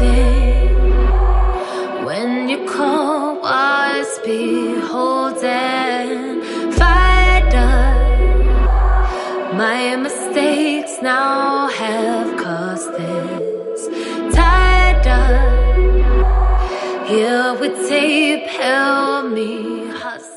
everything. When you call, was beholden. Fighter, my mistakes now have caused this. Tied up here with tape, help me hustle.